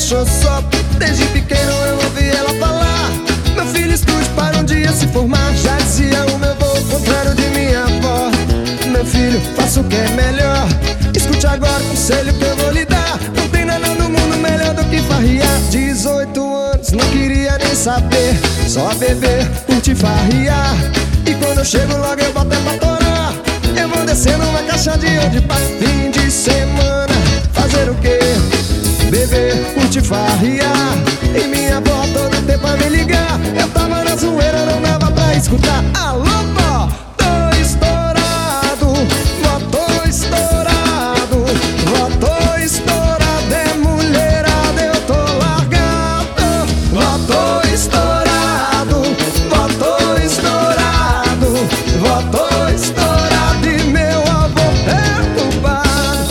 deixou só. Desde pequeno eu ouvi ela falar: meu filho, estude para um dia se formar. Já dizia o meu avô, ao contrário de minha avó: meu filho, faça o que é melhor. Escute agora o conselho que eu vou lhe dar. Não tem nada no mundo melhor do que farriar. 18 anos, não queria nem saber, só beber, curtir, farriar. E quando eu chego logo eu boto é pra torar. Eu vou descendo uma caixa de ouro pra fim de semana. Fazer o quê? Beber, curtir, farriar. E minha avó todo tempo a me ligar. Eu tava na zoeira, não dava pra escutar. Alô, vó, tô estourado. Vó, tô estourado. Vó, tô estourado. É mulherada, eu tô largado. Vó, tô estourado. Vó, tô estourado. Vó, tô estourado. E meu avô perturbado.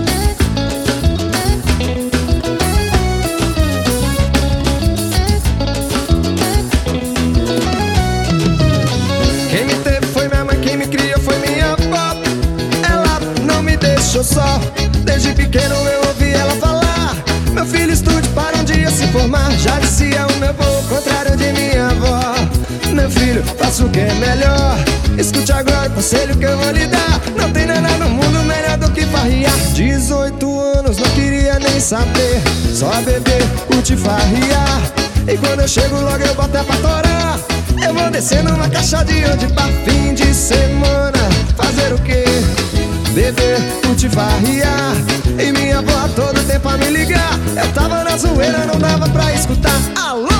Quem me teve foi minha mãe, quem me criou foi minha avó. Ela não me deixou só. Desde pequeno eu ouvi ela falar: meu filho, estude para um dia se formar. Já dizia o meu avô, ao contrário de minha avó: meu filho, faça o que é melhor. Escute agora o conselho que eu vou lhe dar. Não tem nada no mundo melhor do que farriar. 18 anos, não queria nem saber, só beber, curtir, farriar. E quando eu chego logo eu boto é pra torar. Eu vou descendo uma caixa de onde pra fim de semana. Fazer o quê? Beber, curtir, farriar. E minha avó todo tempo a me ligar. Eu tava na zoeira, não dava pra escutar. Alô!